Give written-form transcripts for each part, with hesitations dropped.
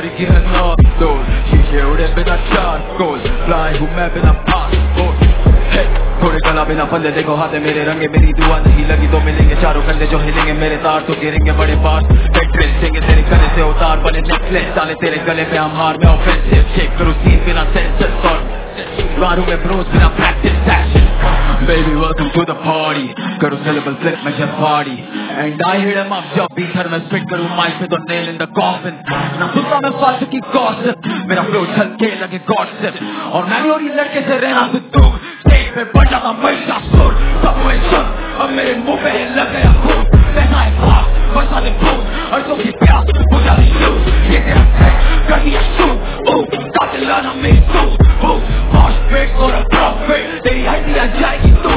की है नॉर्थ शीशे उड़े बिना चारकोल फ्लाई हूँ मैं बिना पासपोर्ट थोड़े कला बिना फंदे देखो हाथे मेरे रंगे मेरी दुआ नहीं लगी तो मिलेंगे चारों कंधे जो हिलेंगे मेरे तार तो गिरेंगे बड़े पास पेट्रेल देंगे तेरे गले से उतार बने नेकलेस डाले तेरे गले पे हम हार में ऑफेंसिव चेक करूँ सीन बिना सेंसर और मारू में ब्रोस बिना practice session Baby welcome to the party करूँ syllable flip मैं जब party and I hit him up जब बीथर में spit करूँ mic पे तो nail in the coffin ना सुनता मैं फालतू की gossip मेरा flow छलके लगे gossip और मैं और ये लड़के से रहना तो दूर स्टेज पे बढ़ जाता मैं का सुर सब हुए सुन अब मेरे मुंह पे लग गया खून पहना है भाग बरसा दे भूत अर्जों की प्यास बुझा दी यूज ये तेरा है कर दिया शूट कातिल लाना मेरी सूट Mosh pit और a profit तेरी हड्डी आ जाएगी तू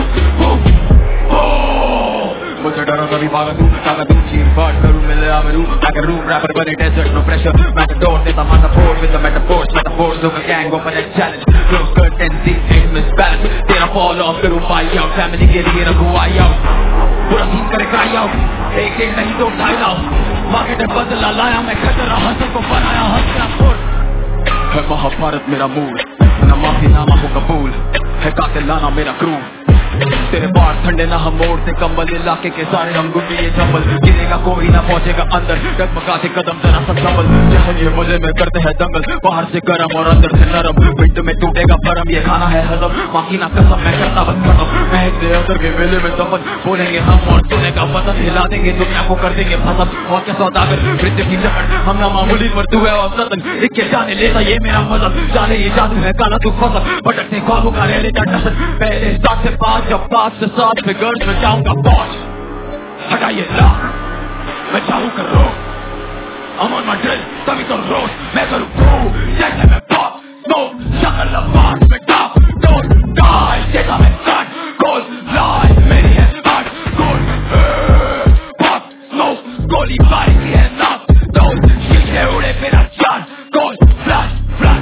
मुझे डरा कभी भागा तू चीर फाड़ करूँ मिले आमरू like a room rapper बने desert no pressure matador देता metaphor with the metaphors look a gang open a challenge close curtain deep in misbalance तेरा fall off करूँ buy out family के लिए रखूँ eye out पूरा सीन करे cry out एक नहीं तो ढाई लाओ मार्केट में बदला लाया मैं खतरा हंसल को बनाया हंसना फुर है महाभारत मेरा मूड ना माफी नामा हो कबूल है कातिलाना मेरा क्रू तेरे बार ठंडे ना हम मोड़ते कंबल इलाके के सारे हम गुंडे ये जंगल गिरेगा कोई ना पहुंचेगा अंदर डगमगाते कदम जरा सा संभल जहर ये मुझे में करते हैं दंगल बाहर से गरम और अंदर से नरम पिंड में टूटेगा परम ये खाना है हजम बाकी ना कसम मैं करता बस खत्म महक दे अंदर के वेले में दफन बोलेंगे हम और सुनेगा वतन हिला देंगे दुनिया को कर देंगे फसम और क्या सौदागर मृत्यु की चकड़ हम ना मामूली पर तू है और सतन इक्के जाने लेता ये मेरा मदद जाने ये जादू है काला तू फसल भटकते ख्वाबों का रह लेता टसन पहले 7 से 5 जब 5 से 7 फिगर्स में जाऊंगा पहुंच हटाइए लॉक मैं चाहूँ कर रो I'm on my drill तभी तो रोज मैं करूँ प्रूव जैसे मैं पॉप स्मोक शक्ल लबास में टॉप डोंट डाई जैसा मैं कट गोल लाइफ मेरी है हार्ट गोल पॉप स्मोक गोली मारी है नॉक डोंट शीशे उड़े मेरा जान गोल फ्लैश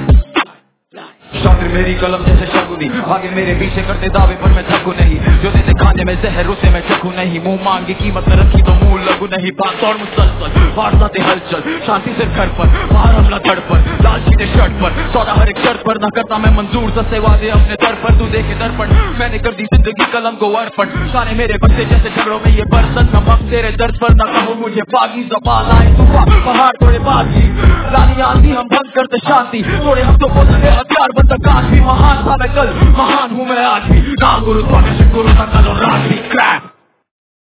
शातिर मेरी कलम जैसे शगुनी आगे मेरे पीछे करते दावे पर मैं थकू नहीं जो देते खाने में जहर उसे मैं चखू नहीं मुंह मांगी कीमत न रखी तो मुंह लगू नहीं बात और मुसलसल वारसाते हलचल शांति से घर पर बाहर हमला धड़ पर लाल सीधे शर्ट पर सौदा हर एक शर्त पर न करता मैं मंजूर सस्ते वादे अपने दर पर तू देखे दर्पण मैंने कर दी जिंदगी कलम को अर्पण गाने मेरे बच्चे जैसे झगड़ों में ये बरसन नमक तेरे दर्द पर न कहूँ मुझे बागी ज़बान आए तूफान पहाड़ थोड़े बागी रानी आंधी हम भंग करते शांति थोड़े हम तो बोलते हथियार बंद काश भी महान था मैं कल महान हूँ मैं आज भी ना गुरु तो गुरु था कल और रात भी क्रैप